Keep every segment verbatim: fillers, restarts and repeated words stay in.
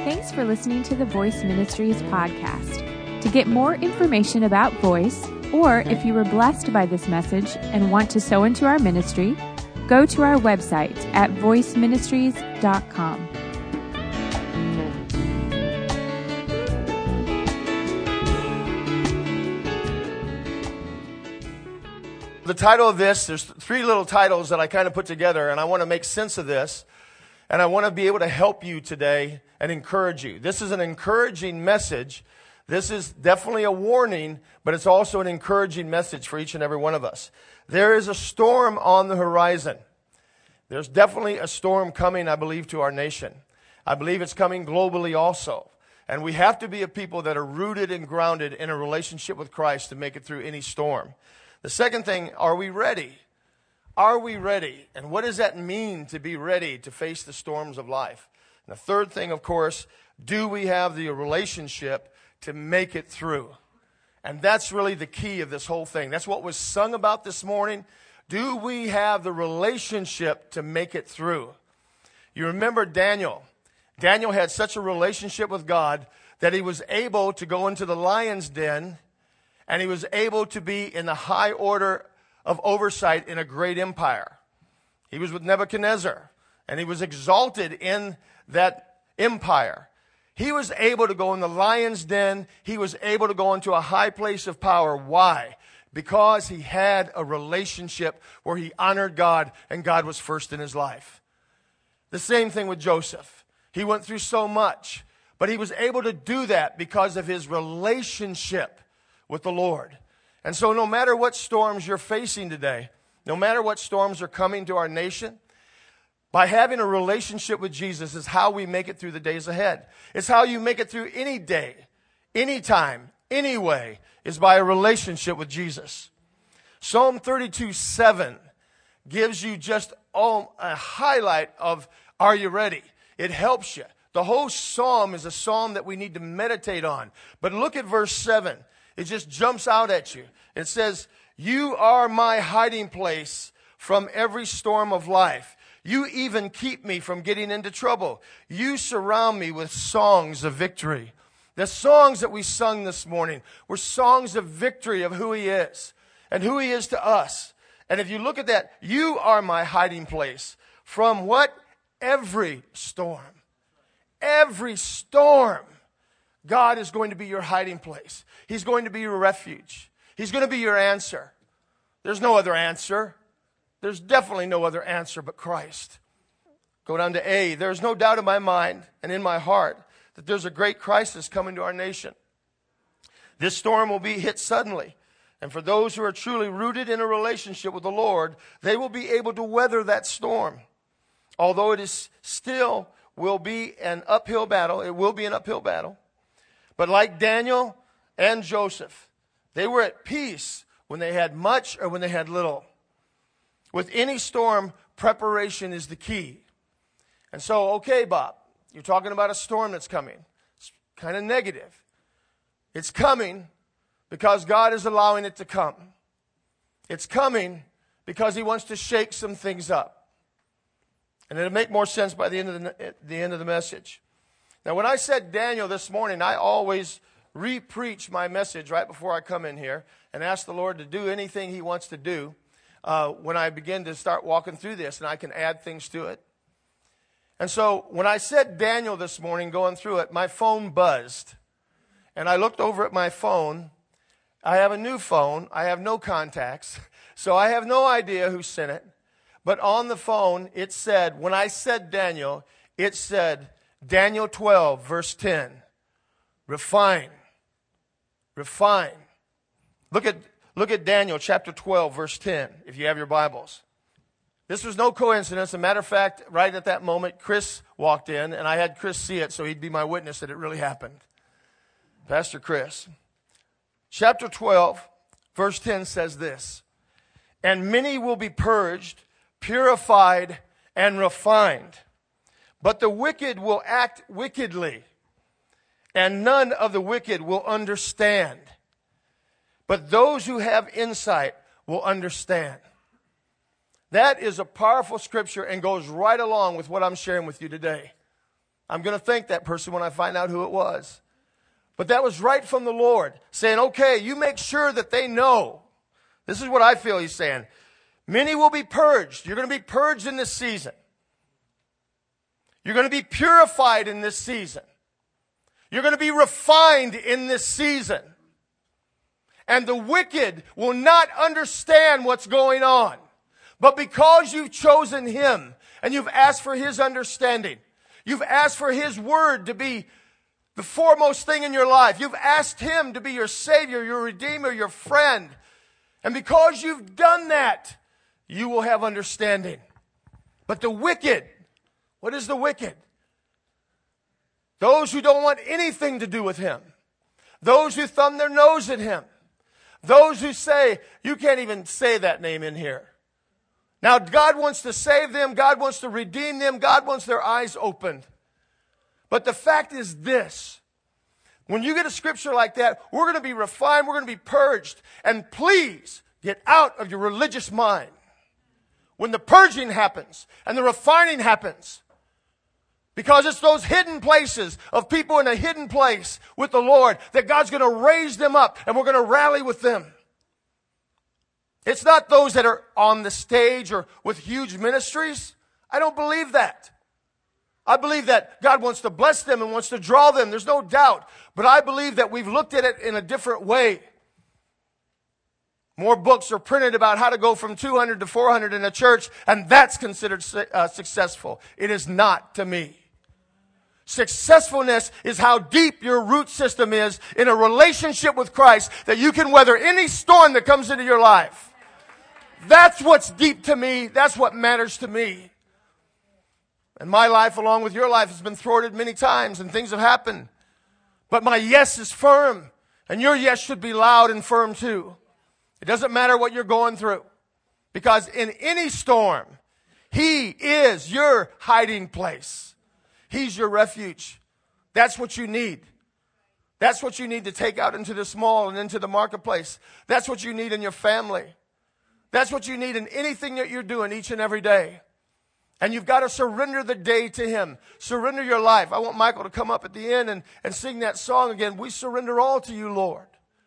Thanks for listening to the Voice Ministries podcast. To get more information about Voice, or if you were blessed by this message and want to sow into our ministry, go to our website at voice ministries dot com. The title of this, there's three little titles that I kind of put together, and I want to make sense of this, and I want to be able to help you today and encourage you. This is an encouraging message. This is definitely a warning, but it's also an encouraging message for each and every one of us. There is a storm on the horizon. There's definitely a storm coming, I believe, to our nation. I believe it's coming globally also. And we have to be a people that are rooted and grounded in a relationship with Christ to make it through any storm. The second thing, are we ready? Are we ready? And what does that mean to be ready to face the storms of life? And the third thing, of course, do we have the relationship to make it through? And that's really the key of this whole thing. That's what was sung about this morning. Do we have the relationship to make it through? You remember Daniel. Daniel had such a relationship with God that he was able to go into the lion's den, and he was able to be in the high order of oversight in a great empire. He was with Nebuchadnezzar, and he was exalted in that empire. He was able to go in the lion's den. He was able to go into a high place of power. Why? Because he had a relationship where he honored God, and God was first in his life. The same thing with Joseph. He went through so much, but he was able to do that because of his relationship with the Lord. And so no matter what storms you're facing today, no matter what storms are coming to our nation, by having a relationship with Jesus is how we make it through the days ahead. It's how you make it through any day, any time, any way, is by a relationship with Jesus. Psalm thirty-two seven gives you just oh, a highlight of, are you ready? It helps you. The whole psalm is a psalm that we need to meditate on. But look at verse seven. It just jumps out at you. It says, you are my hiding place from every storm of life. You even keep me from getting into trouble. You surround me with songs of victory. The songs that we sung this morning were songs of victory of who he is and who he is to us. And if you look at that, you are my hiding place from what? Every storm. Every storm. God is going to be your hiding place. He's going to be your refuge. He's going to be your answer. There's no other answer. There's definitely no other answer but Christ. Go down to A. There's no doubt in my mind and in my heart that there's a great crisis coming to our nation. This storm will be hit suddenly. And for those who are truly rooted in a relationship with the Lord, they will be able to weather that storm. Although it is still will be an uphill battle. It will be an uphill battle. But like Daniel and Joseph, they were at peace when they had much or when they had little. With any storm, preparation is the key. And so, okay, Bob, you're talking about a storm that's coming. It's kind of negative. It's coming because God is allowing it to come. It's coming because he wants to shake some things up. And it'll make more sense by the end of the, the end of the message. Now, when I said Daniel this morning, I always re-preach my message right before I come in here and ask the Lord to do anything he wants to do uh, when I begin to start walking through this, and I can add things to it. And so when I said Daniel this morning going through it, my phone buzzed. And I looked over at my phone. I have a new phone. I have no contacts. So I have no idea who sent it. But on the phone, it said, when I said Daniel, it said, Daniel twelve, verse ten, refine, refine. Look at, look at Daniel chapter twelve, verse ten, if you have your Bibles. This was no coincidence. As a matter of fact, right at that moment, Chris walked in, and I had Chris see it, so he'd be my witness that it really happened. Pastor Chris. Chapter twelve, verse ten says this, and many will be purged, purified, and refined. But the wicked will act wickedly, and none of the wicked will understand. But those who have insight will understand. That is a powerful scripture and goes right along with what I'm sharing with you today. I'm going to thank that person when I find out who it was. But that was right from the Lord, saying, okay, you make sure that they know. This is what I feel he's saying. Many will be purged. You're going to be purged in this season. You're going to be purified in this season. You're going to be refined in this season. And the wicked will not understand what's going on. But because you've chosen him and you've asked for his understanding, you've asked for his word to be the foremost thing in your life. You've asked him to be your Savior, your Redeemer, your friend. And because you've done that, you will have understanding. But the wicked, what is the wicked? Those who don't want anything to do with him. Those who thumb their nose at him. Those who say, you can't even say that name in here. Now, God wants to save them. God wants to redeem them. God wants their eyes opened. But the fact is this. When you get a scripture like that, we're going to be refined. We're going to be purged. And please get out of your religious mind. When the purging happens and the refining happens, because it's those hidden places of people in a hidden place with the Lord that God's going to raise them up and we're going to rally with them. It's not those that are on the stage or with huge ministries. I don't believe that. I believe that God wants to bless them and wants to draw them. There's no doubt. But I believe that we've looked at it in a different way. More books are printed about how to go from two hundred to four hundred in a church, and that's considered uh, successful. It is not to me. Successfulness is how deep your root system is in a relationship with Christ, that you can weather any storm that comes into your life. That's what's deep to me. That's what matters to me. And my life, along with your life, has been thwarted many times and things have happened. But my yes is firm. And your yes should be loud and firm too. It doesn't matter what you're going through. Because in any storm, he is your hiding place. He's your refuge. That's what you need. That's what you need to take out into the small and into the marketplace. That's what you need in your family. That's what you need in anything that you're doing each and every day. And you've got to surrender the day to him. Surrender your life. I want Michael to come up at the end and, and sing that song again. We surrender all to you, Lord.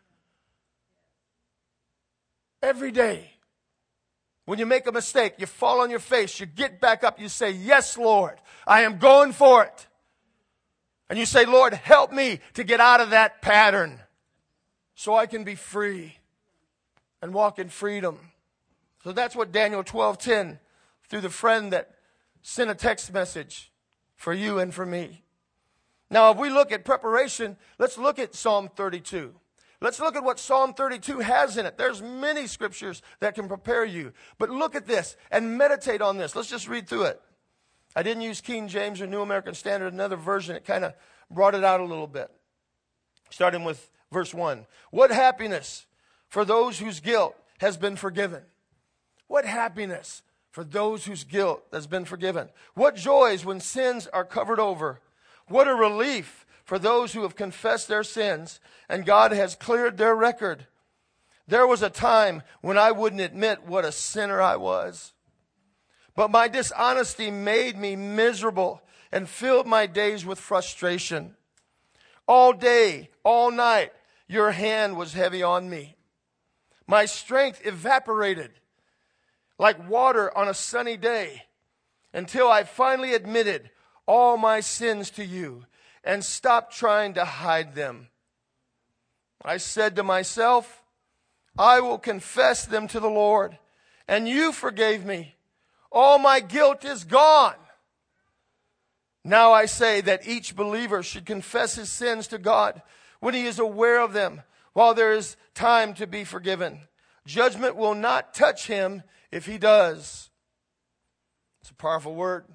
Every day. When you make a mistake, you fall on your face, you get back up, you say, yes, Lord, I am going for it. And you say, Lord, help me to get out of that pattern so I can be free and walk in freedom. So that's what Daniel twelve ten, through the friend that sent a text message for you and for me. Now, if we look at preparation, let's look at Psalm thirty-two. Let's look at what Psalm thirty-two has in it. There's many scriptures that can prepare you. But look at this and meditate on this. Let's just read through it. I didn't use King James or New American Standard, another version. It kind of brought it out a little bit. Starting with verse one. What happiness for those whose guilt has been forgiven. What happiness for those whose guilt has been forgiven. What joys when sins are covered over. What a relief for those who have confessed their sins and God has cleared their record. There was a time when I wouldn't admit what a sinner I was. But my dishonesty made me miserable and filled my days with frustration. All day, all night, your hand was heavy on me. My strength evaporated like water on a sunny day until I finally admitted all my sins to you and stopped trying to hide them. I said to myself, I will confess them to the Lord, and you forgave me. All my guilt is gone. Now I say that each believer should confess his sins to God when he is aware of them, while there is time to be forgiven. Judgment will not touch him if he does. It's a powerful word.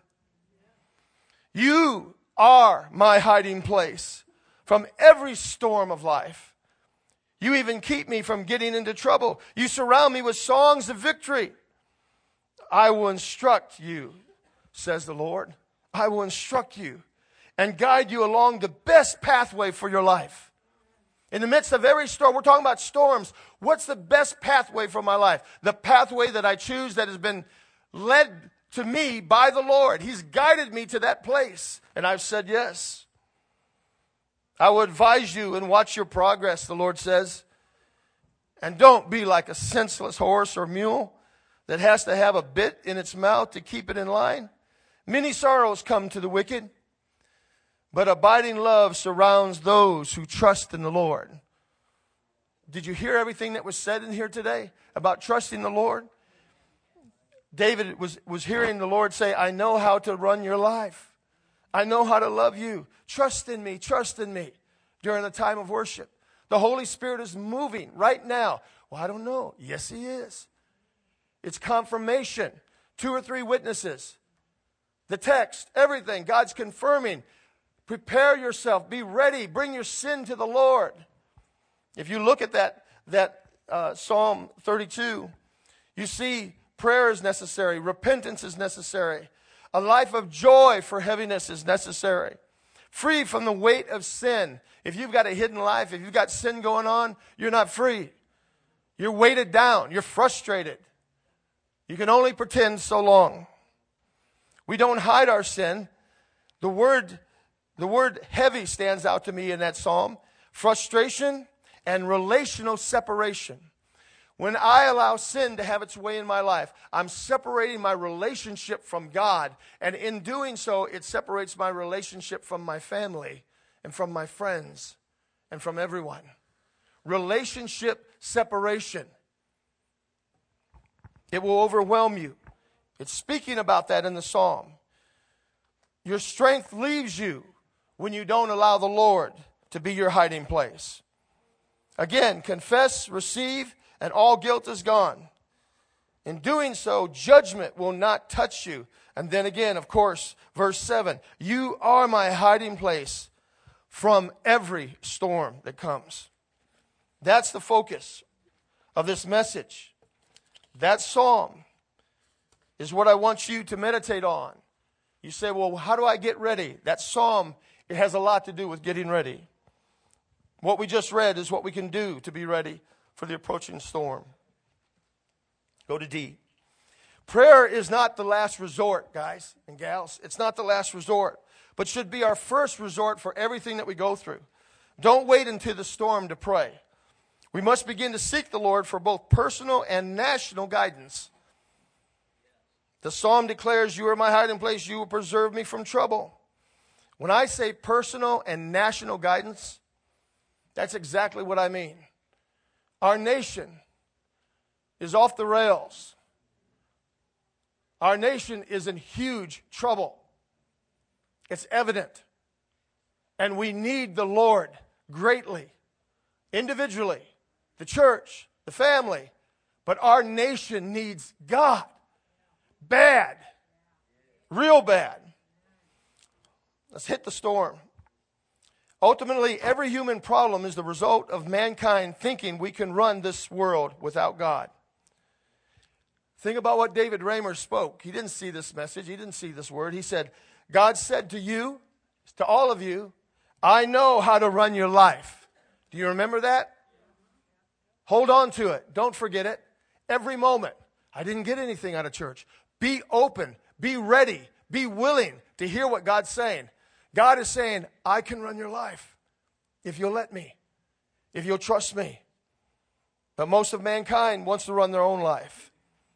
You are my hiding place from every storm of life. You even keep me from getting into trouble. You surround me with songs of victory. I will instruct you, says the Lord. I will instruct you and guide you along the best pathway for your life. In the midst of every storm, we're talking about storms. What's the best pathway for my life? The pathway that I choose that has been led to me by the Lord. He's guided me to that place, and I've said yes. I will advise you and watch your progress, the Lord says. And don't be like a senseless horse or mule that has to have a bit in its mouth to keep it in line. Many sorrows come to the wicked, but abiding love surrounds those who trust in the Lord. Did you hear everything that was said in here today about trusting the Lord? David was, was hearing the Lord say, I know how to run your life. I know how to love you. Trust in me, trust in me during the time of worship. The Holy Spirit is moving right now. Well, I don't know. Yes, He is. It's confirmation. Two or three witnesses. The text, everything. God's confirming. Prepare yourself. Be ready. Bring your sin to the Lord. If you look at that, that uh, Psalm thirty-two, you see prayer is necessary. Repentance is necessary. A life of joy for heaviness is necessary. Free from the weight of sin. If you've got a hidden life, if you've got sin going on, you're not free. You're weighted down. You're frustrated. You can only pretend so long. We don't hide our sin. The word, the word heavy stands out to me in that psalm. Frustration and relational separation. When I allow sin to have its way in my life, I'm separating my relationship from God. And in doing so, it separates my relationship from my family and from my friends and from everyone. Relationship separation. It will overwhelm you. It's speaking about that in the psalm. Your strength leaves you when you don't allow the Lord to be your hiding place. Again, confess, receive, and all guilt is gone. In doing so, judgment will not touch you. And then again, of course, verse seven, you are my hiding place from every storm that comes. That's the focus of this message. That psalm is what I want you to meditate on. You say, well, how do I get ready? That psalm, it has a lot to do with getting ready. What we just read is what we can do to be ready for the approaching storm. Go to D. Prayer is not the last resort, guys and gals. It's not the last resort, but should be our first resort for everything that we go through. Don't wait until the storm to pray. We must begin to seek the Lord for both personal and national guidance. The psalm declares, you are my hiding place. You will preserve me from trouble. When I say personal and national guidance, that's exactly what I mean. Our nation is off the rails. Our nation is in huge trouble. It's evident. And we need the Lord greatly. Individually, the church, the family. But our nation needs God. Bad. Real bad. Let's hit the storm. Ultimately, every human problem is the result of mankind thinking we can run this world without God. Think about what David Raymer spoke. He didn't see this message. He didn't see this word. He said, God said to you, to all of you, I know how to run your life. Do you remember that? Hold on to it. Don't forget it. Every moment. I didn't get anything out of church. Be open. Be ready. Be willing to hear what God's saying. God is saying, I can run your life if you'll let me, if you'll trust me. But most of mankind wants to run their own life.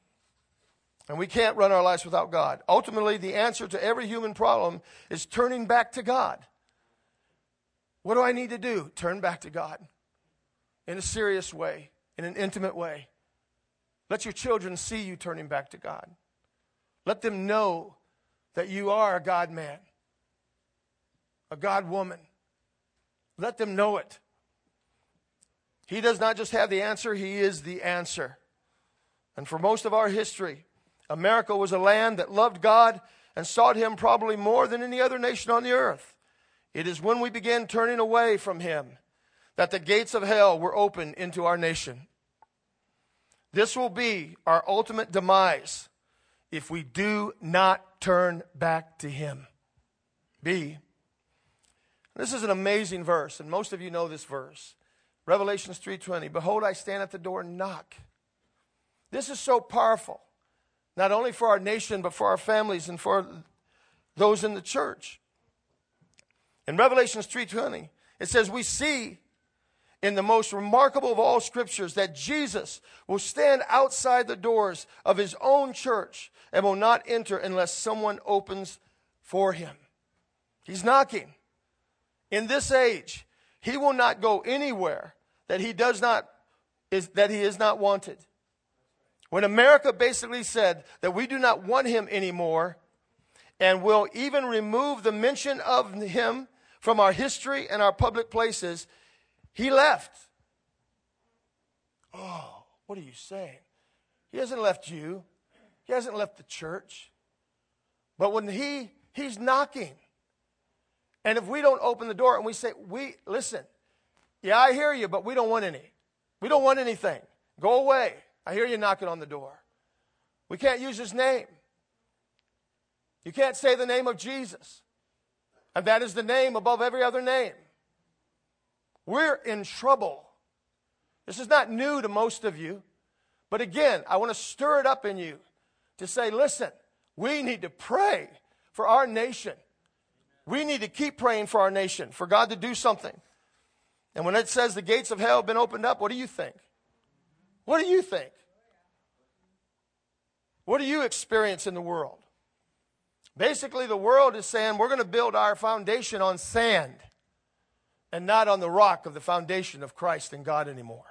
And we can't run our lives without God. Ultimately, the answer to every human problem is turning back to God. What do I need to do? Turn back to God in a serious way, in an intimate way. Let your children see you turning back to God. Let them know that you are a God man. A God woman. Let them know it. He does not just have the answer, He is the answer. And for most of our history, America was a land that loved God and sought Him probably more than any other nation on the earth. It is when we began turning away from Him that the gates of hell were opened into our nation. This will be our ultimate demise if we do not turn back to Him. B. This is an amazing verse, and most of you know this verse. Revelations three twenty, behold, I stand at the door and knock. This is so powerful. Not only for our nation, but for our families and for those in the church. In Revelation three twenty, it says, we see in the most remarkable of all scriptures that Jesus will stand outside the doors of his own church and will not enter unless someone opens for him. He's knocking. In this age, he will not go anywhere that he does not is that he is not wanted. When America basically said that we do not want him anymore and will even remove the mention of him from our history and our public places, he left. Oh, what are you saying? He hasn't left you. He hasn't left the church. But when he he's knocking, and if we don't open the door and we say, we listen, yeah, I hear you, but we don't want any. We don't want anything. Go away. I hear you knocking on the door. We can't use his name. You can't say the name of Jesus. And that is the name above every other name. We're in trouble. This is not new to most of you. But again, I want to stir it up in you to say, listen, we need to pray for our nation. We need to keep praying for our nation, for God to do something. And when it says the gates of hell have been opened up, what do you think? What do you think? What do you experience in the world? Basically, the world is saying we're going to build our foundation on sand and not on the rock of the foundation of Christ and God anymore.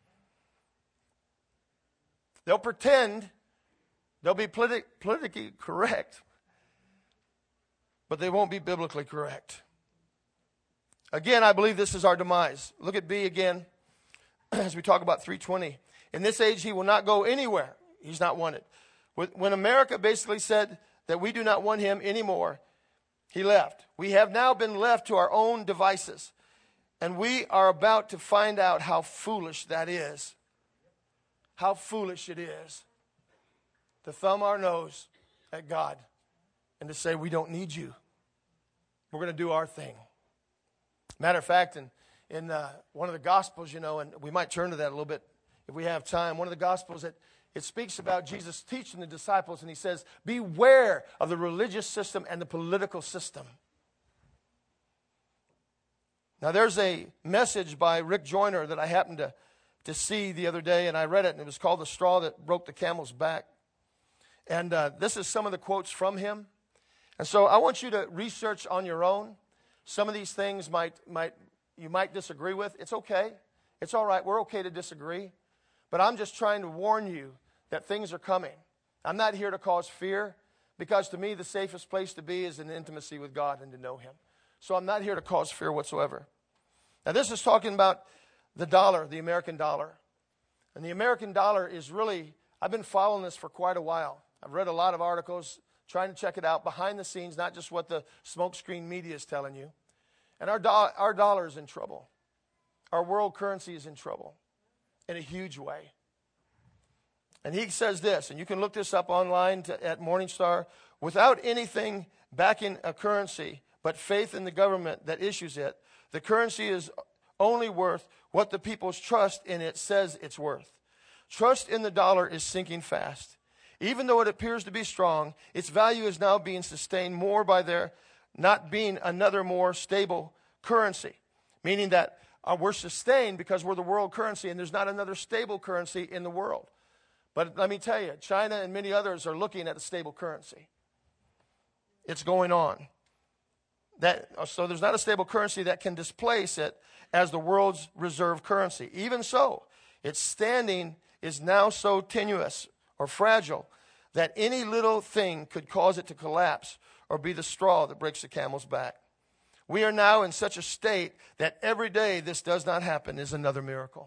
They'll pretend they'll be politi- politically correct, but they won't be biblically correct. Again, I believe this is our demise. Look at B again as we talk about three twenty. In this age, he will not go anywhere. He's not wanted. When America basically said that we do not want him anymore, he left. We have now been left to our own devices. And we are about to find out how foolish that is. How foolish it is to thumb our nose at God and to say, we don't need you. We're going to do our thing. Matter of fact, in, in uh, one of the Gospels, you know, and we might turn to that a little bit if we have time. One of the Gospels, that it speaks about Jesus teaching the disciples, and he says, beware of the religious system and the political system. Now, there's a message by Rick Joyner that I happened to, to see the other day, and I read it, and it was called The Straw That Broke the Camel's Back. And uh, this is some of the quotes from him. And so I want you to research on your own. Some of these things might might you might disagree with. It's okay. It's all right. We're okay to disagree. But I'm just trying to warn you that things are coming. I'm not here to cause fear, because to me the safest place to be is in intimacy with God and to know him. So I'm not here to cause fear whatsoever. Now this is talking about the dollar, the American dollar. And the American dollar is really, I've been following this for quite a while. I've read a lot of articles trying to check it out behind the scenes, not just what the smokescreen media is telling you. And our, do- our dollar is in trouble. Our world currency is in trouble in a huge way. And he says this, and you can look this up online to, at Morningstar, without anything backing a currency but faith in the government that issues it, the currency is only worth what the people's trust in it says it's worth. Trust in the dollar is sinking fast. Even though it appears to be strong, its value is now being sustained more by there not being another more stable currency, meaning that uh, we're sustained because we're the world currency and there's not another stable currency in the world. But let me tell you, China and many others are looking at a stable currency. It's going on. That, so there's not a stable currency that can displace it as the world's reserve currency. Even so, its standing is now so tenuous or fragile that any little thing could cause it to collapse or be the straw that breaks the camel's back. We are now in such a state that every day this does not happen is another miracle.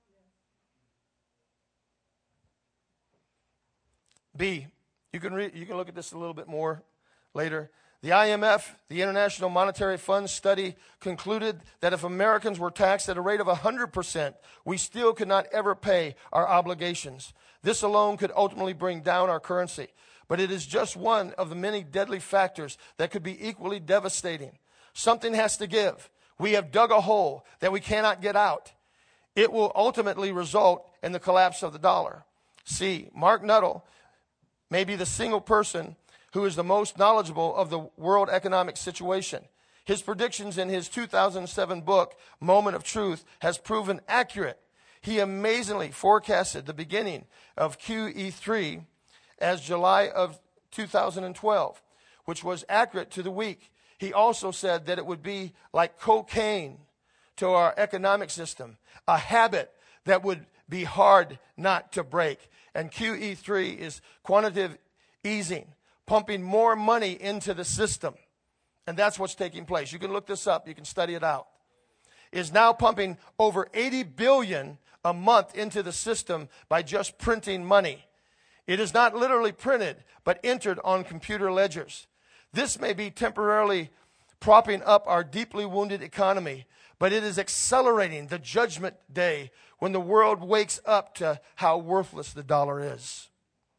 B, you can read, you can look at this a little bit more later. The I M F, the International Monetary Fund study, concluded that if Americans were taxed at a rate of one hundred percent, we still could not ever pay our obligations. This alone could ultimately bring down our currency. But it is just one of the many deadly factors that could be equally devastating. Something has to give. We have dug a hole that we cannot get out. It will ultimately result in the collapse of the dollar. C. Mark Nuttall may be the single person who is the most knowledgeable of the world economic situation. His predictions in his two thousand seven book, Moment of Truth, has proven accurate. He amazingly forecasted the beginning of Q E three as July of two thousand twelve, which was accurate to the week. He also said that it would be like cocaine to our economic system, a habit that would be hard not to break. And Q E three is quantitative easing, pumping more money into the system. And that's what's taking place. You can look this up. You can study it out. Is now pumping over eighty billion dollars a month into the system by just printing money. It is not literally printed, but entered on computer ledgers. This may be temporarily propping up our deeply wounded economy, but it is accelerating the judgment day when the world wakes up to how worthless the dollar is.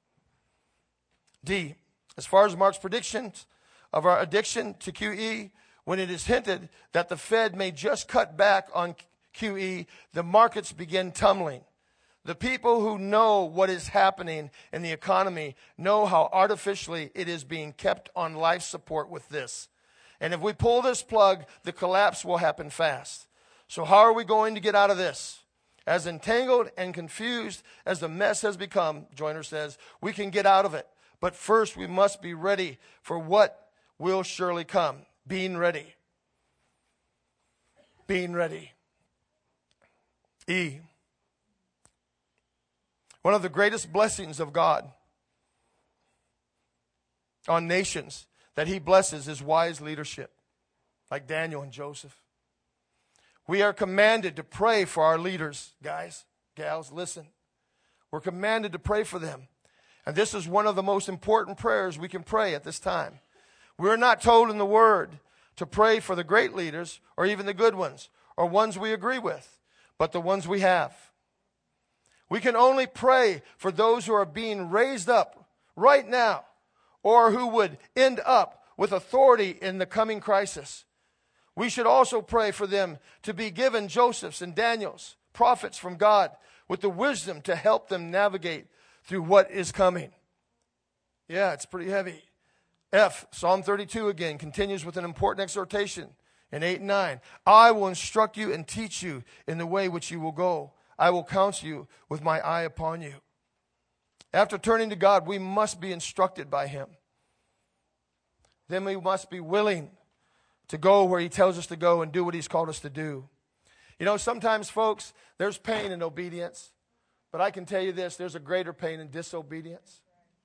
D, as far as Mark's predictions of our addiction to Q E, when it is hinted that the Fed may just cut back on Q E, the markets begin tumbling. The people who know what is happening in the economy know how artificially it is being kept on life support with this. And if we pull this plug, the collapse will happen fast. So how are we going to get out of this? As entangled and confused as the mess has become, Joyner says, we can get out of it. But first we must be ready for what will surely come. Being ready. Being ready. E. One of the greatest blessings of God on nations that he blesses is wise leadership, like Daniel and Joseph. We are commanded to pray for our leaders, guys, gals, listen. We're commanded to pray for them. And this is one of the most important prayers we can pray at this time. We're not told in the Word to pray for the great leaders or even the good ones or ones we agree with, but the ones we have. We can only pray for those who are being raised up right now or who would end up with authority in the coming crisis. We should also pray for them to be given Joseph's and Daniel's, prophets from God, with the wisdom to help them navigate through what is coming. Yeah, it's pretty heavy. F, Psalm thirty-two again, continues with an important exhortation in eight and nine. I will instruct you and teach you in the way which you will go. I will counsel you with my eye upon you. After turning to God, we must be instructed by him. Then we must be willing to go where he tells us to go and do what he's called us to do. You know, sometimes, folks, there's pain in obedience. But I can tell you this, there's a greater pain in disobedience.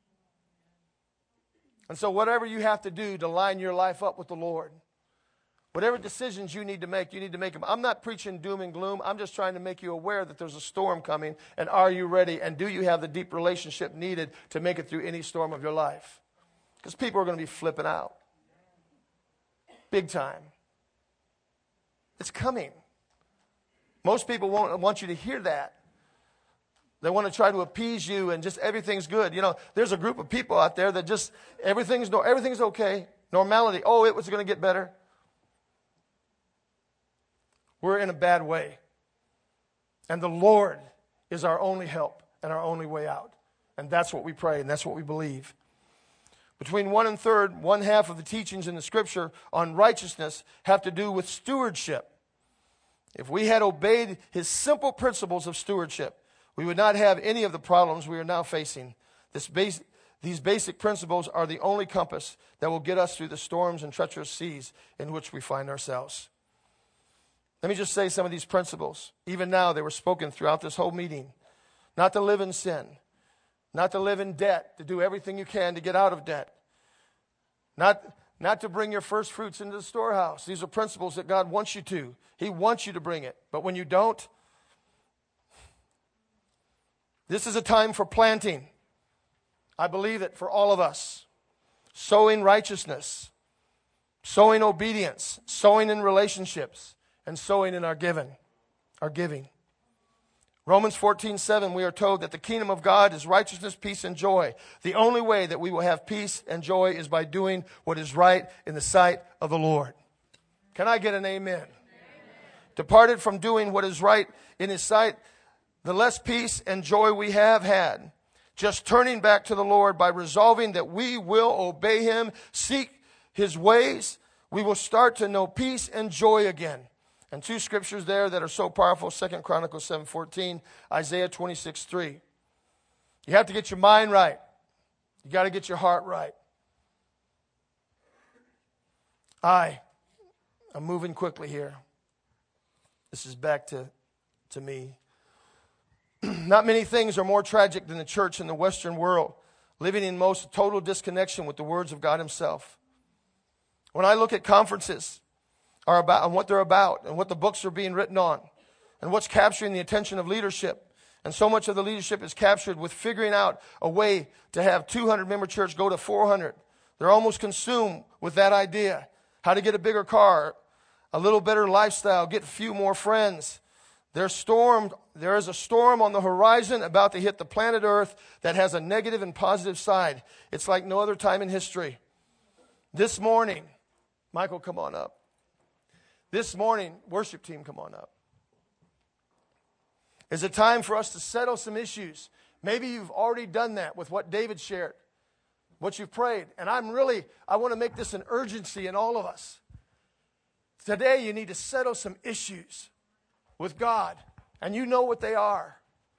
And so whatever you have to do to line your life up with the Lord, whatever decisions you need to make, you need to make them. I'm not preaching doom and gloom. I'm just trying to make you aware that there's a storm coming. And are you ready? And do you have the deep relationship needed to make it through any storm of your life? Because people are going to be flipping out. Big time. It's coming. Most people won't want you to hear that. They want to try to appease you and just everything's good. You know, there's a group of people out there that just everything's no, everything's okay. Normality. Oh, it was going to get better. We're in a bad way. And the Lord is our only help and our only way out. And that's what we pray and that's what we believe. Between one and third, one half of the teachings in the Scripture on righteousness have to do with stewardship. If we had obeyed his simple principles of stewardship, we would not have any of the problems we are now facing. This base, these basic principles are the only compass that will get us through the storms and treacherous seas in which we find ourselves. Let me just say some of these principles. Even now, they were spoken throughout this whole meeting. Not to live in sin. Not to live in debt. To do everything you can to get out of debt. Not, not to bring your first fruits into the storehouse. These are principles that God wants you to. He wants you to bring it. But when you don't, this is a time for planting. I believe it for all of us. Sowing righteousness. Sowing obedience. Sowing in relationships. And sowing in our giving. Our giving. Romans fourteen seven, we are told that the kingdom of God is righteousness, peace, and joy. The only way that we will have peace and joy is by doing what is right in the sight of the Lord. Can I get an amen? Amen. Departed from doing what is right in his sight, the less peace and joy we have had. just turning back to the Lord by resolving that we will obey Him, seek His ways, we will start to know peace and joy again. And two scriptures there that are so powerful, Second Chronicles seven fourteen, Isaiah twenty-six three. You have to get your mind right. You got to get your heart right. I, I'm moving quickly here. This is back to, to me. Not many things are more tragic than the church in the Western world, living in most total disconnection with the words of God Himself. When I look at conferences are about and what they're about and what the books are being written on and what's capturing the attention of leadership, and so much of the leadership is captured with figuring out a way to have two hundred member church go to four hundred. They're almost consumed with that idea. How to get a bigger car, a little better lifestyle, get a few more friends. There's stormed, there is a storm on the horizon about to hit the planet Earth that has a negative and positive side. It's like no other time in history. This morning, Michael, come on up. This morning, worship team, come on up. It's a time for us to settle some issues. Maybe you've already done that with what David shared, what you've prayed. And I'm really, I want to make this an urgency in all of us. Today, you need to settle some issues with God, and you know what they are.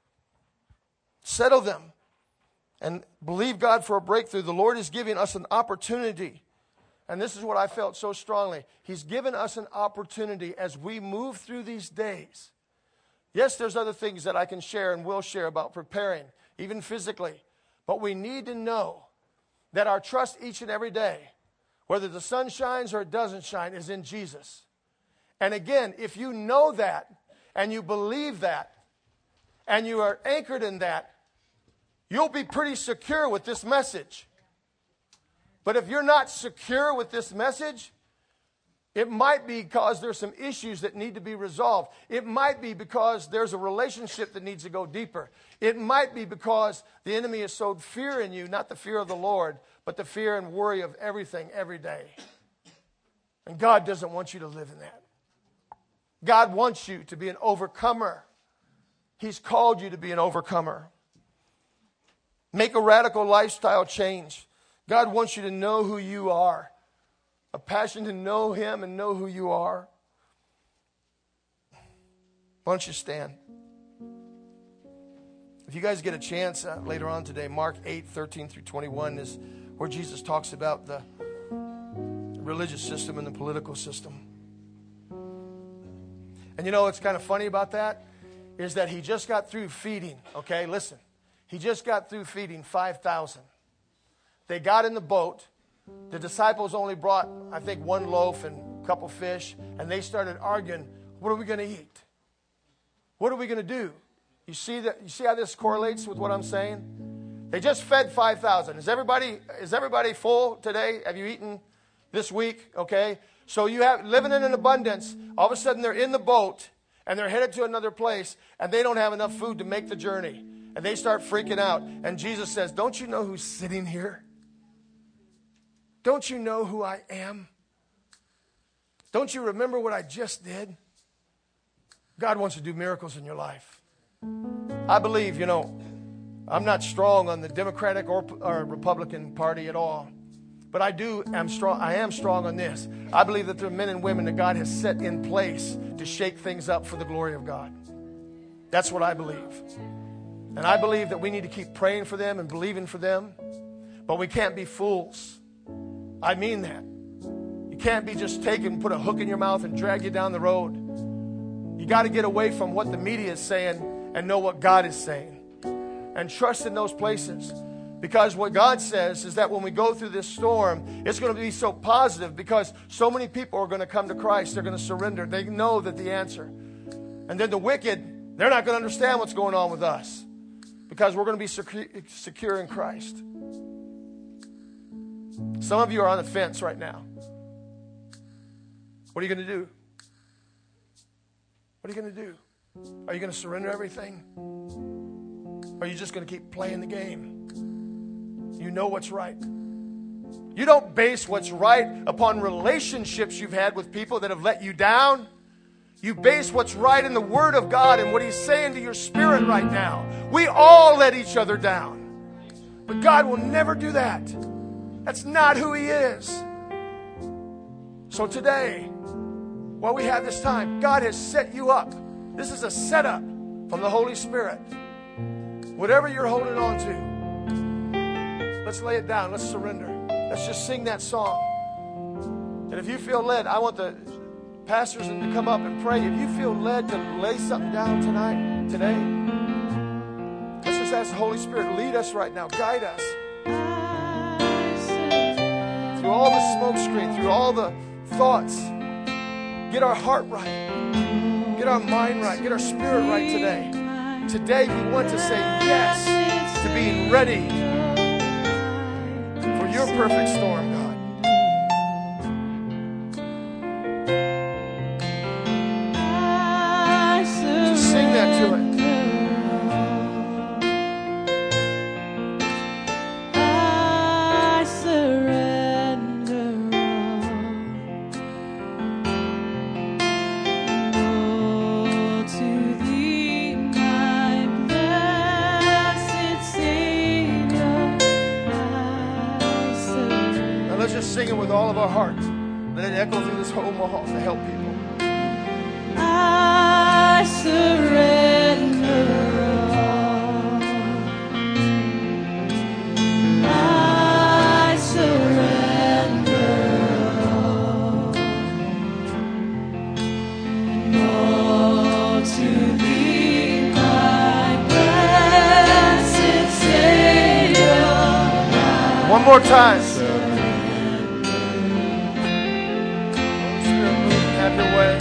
Settle them and believe God for a breakthrough. The Lord is giving us an opportunity, and this is what I felt so strongly. He's given us an opportunity as we move through these days. Yes, there's other things that I can share and will share about preparing, even physically, but we need to know that our trust each and every day, whether the sun shines or it doesn't shine, is in Jesus. And again, if you know that, and you believe that, and you are anchored in that, you'll be pretty secure with this message. But if you're not secure with this message, it might be because there's some issues that need to be resolved. It might be because there's a relationship that needs to go deeper. It might be because the enemy has sowed fear in you, not the fear of the Lord, but the fear and worry of everything every day. And God doesn't want you to live in that. God wants you to be an overcomer. He's called you to be an overcomer. Make a radical lifestyle change. God wants you to know who you are. A passion to know Him and know who you are. Why don't you stand? If you guys get a chance uh, later on today, Mark eight, thirteen through twenty-one is where Jesus talks about the religious system and the political system. And you know what's kind of funny about that is that He just got through feeding, okay, listen. He just got through feeding five thousand. They got in the boat. The disciples only brought, I think, one loaf and a couple fish, and they started arguing, what are we going to eat? What are we going to do? You see that? You see how this correlates with what I'm saying? They just fed five thousand. Is everybody, is everybody full today? Have you eaten this week? Okay. So you have living in an abundance. All of a sudden they're in the boat and they're headed to another place and they don't have enough food to make the journey. And they start freaking out. And Jesus says, don't you know who's sitting here? Don't you know who I am? Don't you remember what I just did? God wants to do miracles in your life. I believe, you know, I'm not strong on the Democratic or, or Republican Party at all. But I do am strong. I am strong on this. I believe that there are men and women that God has set in place to shake things up for the glory of God. That's what I believe. And I believe that we need to keep praying for them and believing for them. But we can't be fools. I mean that. You can't be just taken, put a hook in your mouth and drag you down the road. You got to get away from what the media is saying and know what God is saying. And trust in those places. Because what God says is that when we go through this storm, it's going to be so positive because so many people are going to come to Christ. They're going to surrender. They know that the answer. And then the wicked, they're not going to understand what's going on with us because we're going to be secure, secure in Christ. Some of you are on the fence right now. What are you going to do? What are you going to do? Are you going to surrender everything? Or are you just going to keep playing the game? You know what's right. You don't base what's right upon relationships you've had with people that have let you down. You base what's right in the Word of God and what He's saying to your spirit right now. We all let each other down. But God will never do that. That's not who He is. So today, while we have this time, God has set you up. This is a setup from the Holy Spirit. Whatever you're holding on to, let's lay it down. Let's surrender. Let's just sing that song. And if you feel led, I want the pastors to come up and pray. If you feel led to lay something down tonight, today, let's just ask the Holy Spirit, lead us right now. Guide us. Through all the smoke screen, through all the thoughts, get our heart right. Get our mind right. Get our spirit right today. Today we want to say yes to being ready for your perfect storm, God. Just sing that to it. Sing it with all of our hearts. Let it echo through this whole mall to help people. I surrender all. I surrender all. All to Thee, my blessed Savior. One more time. Way.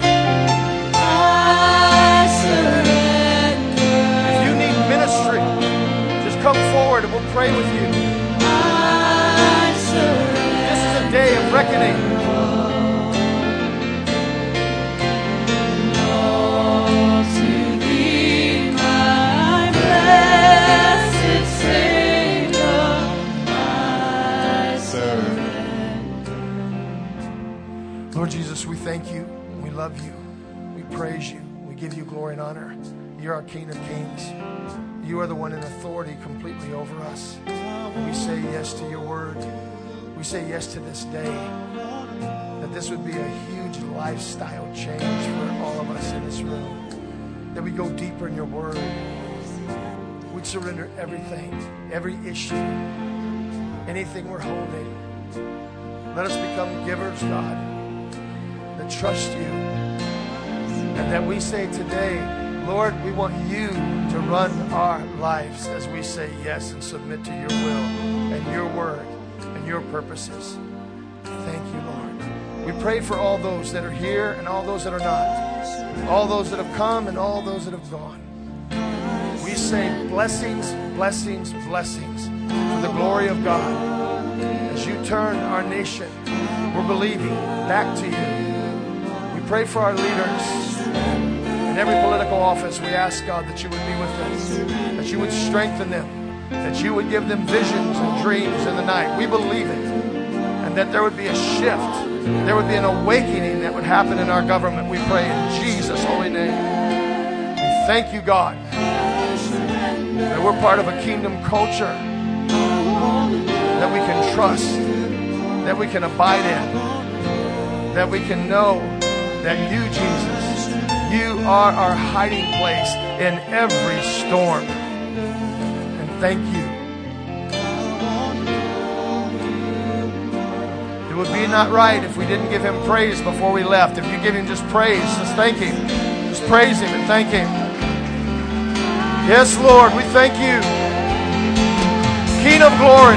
I surrender. If you need ministry, just come forward and we'll pray with you. I surrender. This is a day of reckoning. All to Thee, my blessed Savior, I surrender. Lord Jesus, we thank you. We love you. We praise you. We give you glory and honor. You're our King of Kings. You are the one in authority completely over us. And we say yes to your word. We say yes to this day. That this would be a huge lifestyle change for all of us in this room. That we go deeper in your word. We'd surrender everything, every issue, anything we're holding. Let us become givers, God, that trust you, and that we say today, Lord, we want you to run our lives as we say yes and submit to your will and your word and your purposes. Thank you, Lord. We pray for all those that are here and all those that are not, all those that have come and all those that have gone. We say blessings, blessings, blessings for the glory of God. As you turn our nation, we're believing back to you. Pray for our leaders in every political office. We ask, God, that you would be with them, that you would strengthen them, that you would give them visions and dreams in the night. We believe it. And that there would be a shift. There would be an awakening that would happen in our government. We pray in Jesus' holy name. We thank you, God, that we're part of a kingdom culture that we can trust, that we can abide in, that we can know that you, Jesus, you are our hiding place in every storm. And thank you. It would be not right if we didn't give him praise before we left. If you give him just praise, just thank him. Just praise him and thank him. Yes, Lord, we thank you. King of glory.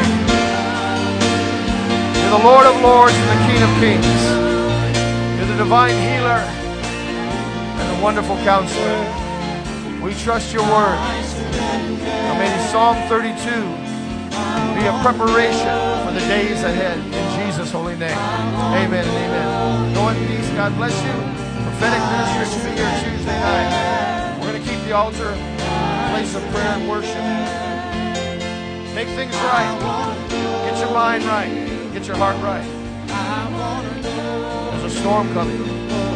You're the Lord of lords and the King of kings. The divine healer and the wonderful counselor. We trust your word. Now may Psalm thirty-two be a preparation for the days ahead. In Jesus' holy name. Amen and amen. Go in peace. God bless you. Prophetic ministry will be here Tuesday night. We're going to keep the altar a place of prayer and worship. Make things right. Get your mind right. Get your heart right. There's a storm coming.